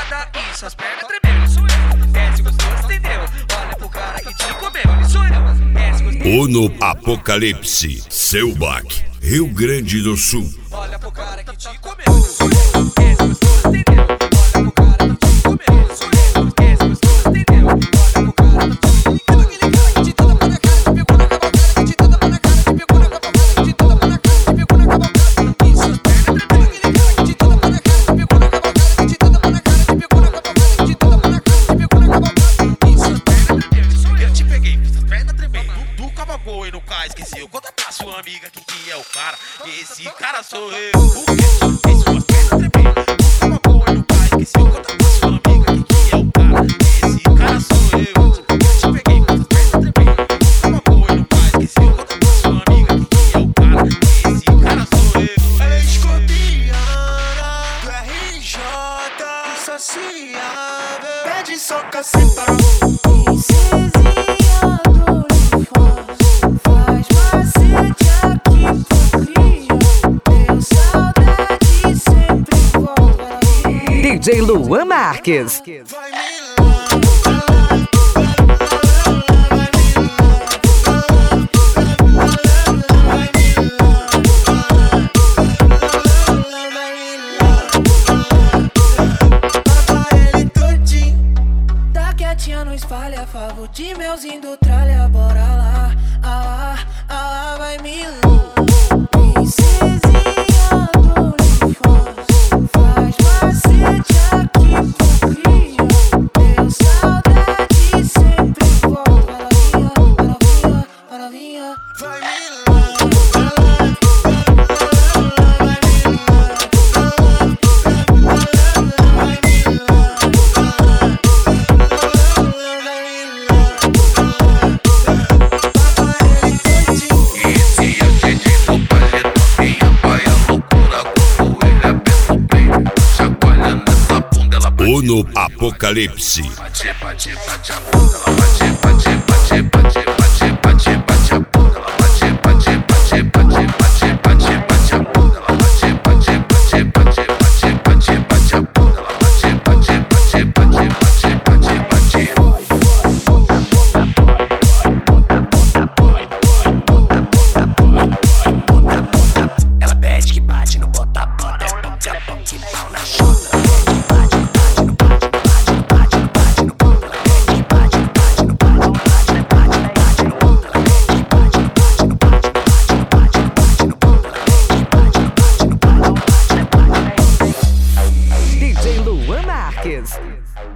safada e suas pernas tremendo. Sou eu, desce gostoso, entendeu? Olha pro cara que te comeu, ele sou eu, desce gostoso. Ono Apocalipse, Selbach, Rio Grande do Sul. Olha pro cara que te comeu, sou eu, desce gostoso, entendeu? Olha pro cara que te comeu, sou eu, desce gostoso, entendeu? Olha pro cara que te comeu. Aquele cara que te tenta pra na cara, te pegou na cavalgada, que te tenta pra na cara, te pegou na cavalgada, que te tenta pra na cara, te pegou na cavalgada. E suas pernas tremendo. Aquele cara que te tenta pra na cara, te pegou na cavalgada, que te tenta pra na cara, te pegou na cavalgada, que te tenta pra na cara, te pegou na cavalgada. E suas pernas tremendo. Sou eu, te peguei, suas pernas tremendo. Tu cavalgou e no cais, esqueceu. Conta pra sua amiga que é o cara. Esse cara sou eu. O quê? Esse suas pernas tremendo. Tu cavalgou e no cais, esqueceu. Conta pra sua amiga que é o cara. Esse cara sou eu. Te peguei, suas pernas tremendo. Tu cavalgou e no cais, esqueceu. Conta pra sua amiga que é o cara. Esse cara sou eu. Ela é escorpiana do RJ, insaciável, pede só caceta. DJ Luan Marques. Vai me não espalha a favor de melzinho do tralha, bora lá, vai me princesinha do uniforme, faz macete aqui pro cria, deu saudade sempre volta, para vinha, vai me Ono Apocalipse. Ela pede que bate no bota-bota, que pau na chota. DJ Luan Marques.